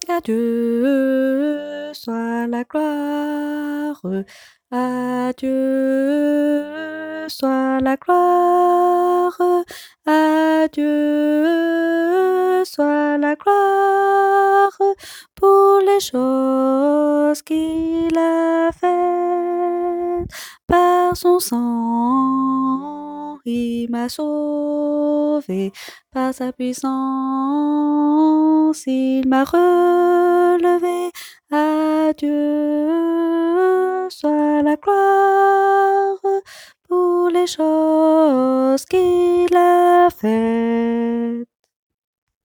À Dieu soit la gloire, à Dieu soit la gloire, à Dieu soit la gloire pour les choses qu'il a faites. Par son sang, il m'a sauvé, par sa puissance, il m'a relevé. À Dieu soit la gloire pour les choses qu'il a faites.